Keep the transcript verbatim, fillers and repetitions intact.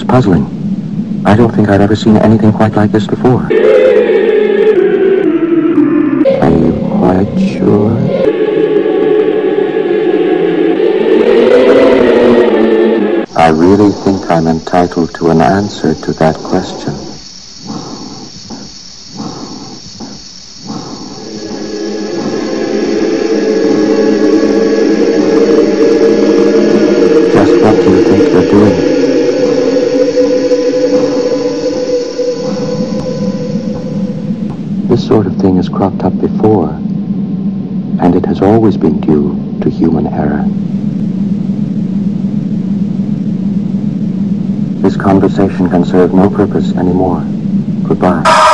puzzling. I don't think I've ever seen anything quite like this before. Are you quite sure? I really think I'm entitled to an answer to that question. Just what do you think you're doing? This sort of thing has cropped up before, and it has always been due to human error. This conversation can serve no purpose anymore. Goodbye.